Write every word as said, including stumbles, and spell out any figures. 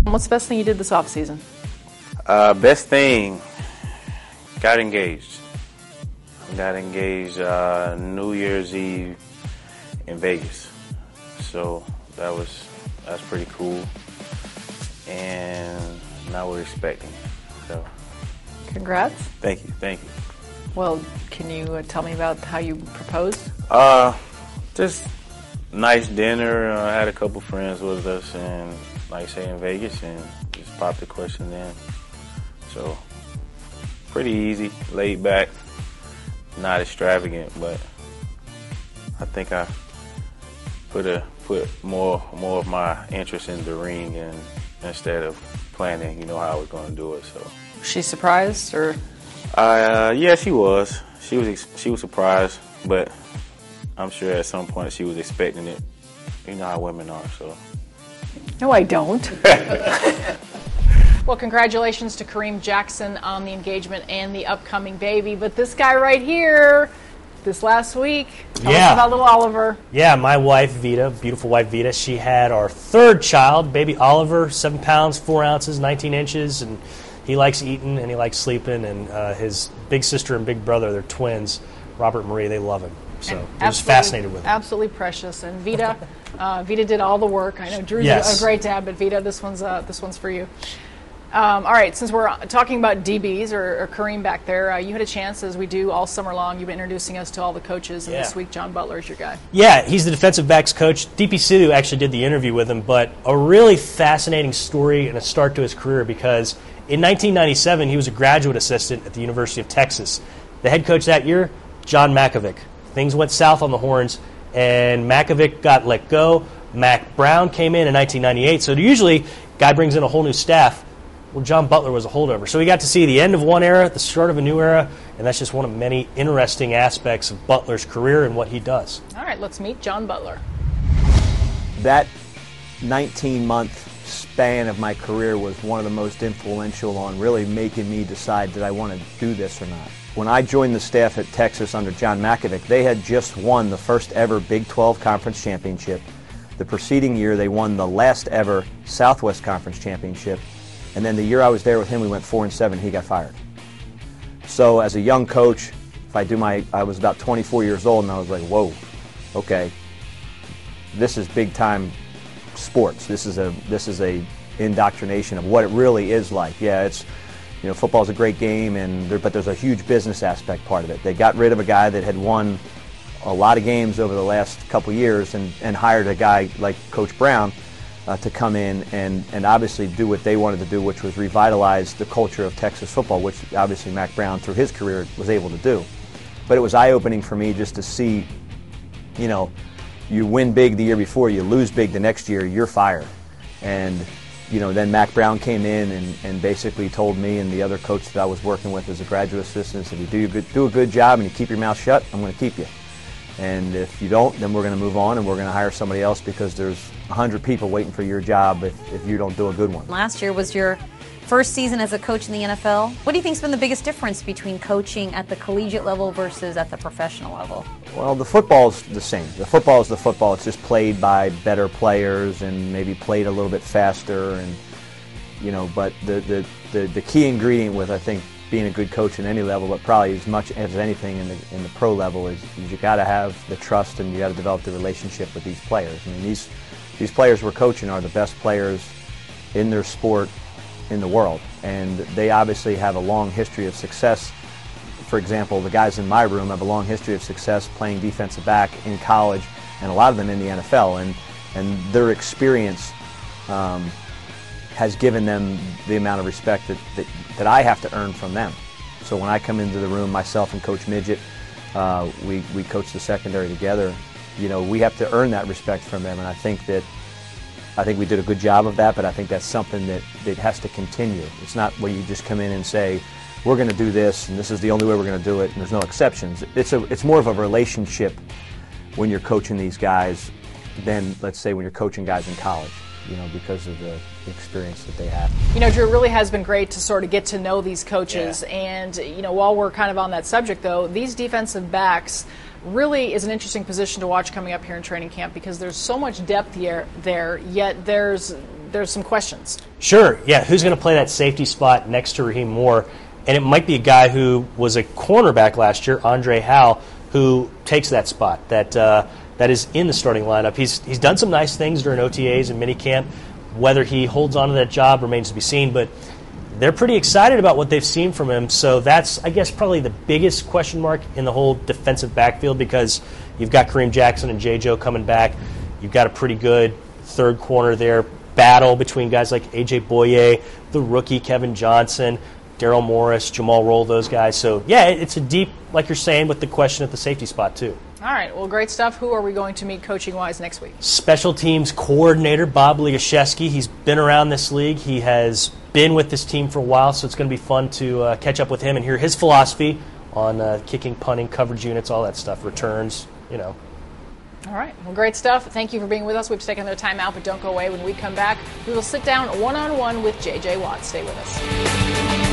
What's the best thing you did this offseason? Uh, best thing, got engaged. Got engaged uh, New Year's Eve in Vegas. So that was that's pretty cool. And now we're expecting. So congrats. Thank you, thank you. Well, can you uh, tell me about how you proposed? Uh, just nice dinner. I had a couple friends with us, and like I say, in Vegas, and just popped the question in. So pretty easy, laid back, not extravagant, but I think I put a put more more of my interest in the ring, and instead of planning, you know, how I was going to do it. So was she surprised, or? Uh, yeah, she was. She was she was surprised, but I'm sure at some point she was expecting it. You know how women are, so. No, I don't. Well, congratulations to Kareem Jackson on the engagement and the upcoming baby. But this guy right here, this last week, tell yeah. us about little Oliver. Yeah, my wife, Vita, beautiful wife, Vita, she had our third child, baby Oliver, seven pounds, four ounces, nineteen inches, and he likes eating and he likes sleeping, and uh, his big sister and big brother, they're twins, Robert and Marie, they love him. So I was fascinated with him. Absolutely precious. And Vita, uh, Vita did all the work. I know Drew's yes. a great dad, but Vita, this one's uh, this one's for you. Um, all right, since we're talking about D Bs or, or Kareem back there, uh, you had a chance, as we do all summer long. You've been introducing us to all the coaches, and yeah. this week John Butler is your guy. Yeah, he's the defensive backs coach. D P Sidhu actually did the interview with him, but a really fascinating story and a start to his career, because in nineteen ninety-seven he was a graduate assistant at the University of Texas. The head coach that year, John Mackovic. Things went south on the Horns, and Mackovic got let go. Mac Brown came in in nineteen ninety-eight, so usually guy brings in a whole new staff. Well, John Butler was a holdover. So we got to see the end of one era, the start of a new era, and that's just one of many interesting aspects of Butler's career and what he does. All right, let's meet John Butler. That nineteen-month span of my career was one of the most influential on really making me decide that I want to do this or not. When I joined the staff at Texas under John Mackovic, they had just won the first ever Big twelve Conference Championship. The preceding year, they won the last ever Southwest Conference Championship. And then the year I was there with him, we went four and seven. He got fired. So as a young coach, if I do my, I was about twenty-four years old, and I was like, whoa, okay, this is big time sports. This is a this is a indoctrination of what it really is like. Yeah, it's, you know, football's a great game, and there, but there's a huge business aspect part of it. They got rid of a guy that had won a lot of games over the last couple years, and and hired a guy like Coach Brown. Uh, to come in and, and obviously do what they wanted to do, which was revitalize the culture of Texas football, which obviously Mac Brown, through his career, was able to do. But it was eye-opening for me just to see, you know, you win big the year before, you lose big the next year, you're fired. And, you know, then Mac Brown came in and, and basically told me and the other coach that I was working with as a graduate assistant, said, you do, you do a good job and you keep your mouth shut, I'm going to keep you. And if you don't, then we're going to move on and we're going to hire somebody else, because there's one hundred people waiting for your job if, if you don't do a good one. Last year was your first season as a coach in the N F L. What do you think's been the biggest difference between coaching at the collegiate level versus at the professional level? Well, the football's the same. The football is the football. It's just played by better players and maybe played a little bit faster. And you know, but the, the, the, the key ingredient with, I think, being a good coach at any level, but probably as much as anything in the in the pro level, is, is you got to have the trust and you got to develop the relationship with these players. I mean, these these players we're coaching are the best players in their sport in the world, and they obviously have a long history of success. For example, the guys in my room have a long history of success playing defensive back in college, and a lot of them in the N F L, and and their experience um, has given them the amount of respect that, that, that I have to earn from them. So when I come into the room, myself and Coach Midget, uh, we, we coach the secondary together, you know, we have to earn that respect from them, and I think that I think we did a good job of that, but I think that's something that, that has to continue. It's not where you just come in and say, we're going to do this, and this is the only way we're going to do it, and there's no exceptions. It's, a, it's more of a relationship when you're coaching these guys than, let's say, when you're coaching guys in college, you know, because of the experience that they have. You know, Drew, it really has been great to sort of get to know these coaches. Yeah. And, you know, while we're kind of on that subject, though, these defensive backs really is an interesting position to watch coming up here in training camp, because there's so much depth here, there, yet there's there's some questions. Sure, yeah. Who's going to play that safety spot next to Raheem Moore? And it might be a guy who was a cornerback last year, Andre Howell, who takes that spot, that uh, that is in the starting lineup. He's he's done some nice things during O T As and minicamp. Whether he holds on to that job remains to be seen, but they're pretty excited about what they've seen from him. So that's, I guess, probably the biggest question mark in the whole defensive backfield, because you've got Kareem Jackson and J. Joe coming back. You've got a pretty good third corner there. Battle between guys like A J. Boye, the rookie Kevin Johnson, Daryl Morris, Jamal Roll, those guys. So, yeah, it's a deep, like you're saying, with the question at the safety spot, too. All right. Well, great stuff. Who are we going to meet coaching-wise next week? Special teams coordinator Bob Ligashevsky. He's been around this league. He has been with this team for a while, so it's going to be fun to uh, catch up with him and hear his philosophy on uh, kicking, punting, coverage units, all that stuff, returns, you know. All right. Well, great stuff. Thank you for being with us. We've taken their time out, but don't go away. When we come back, we will sit down one-on-one with J J. Watt. Stay with us.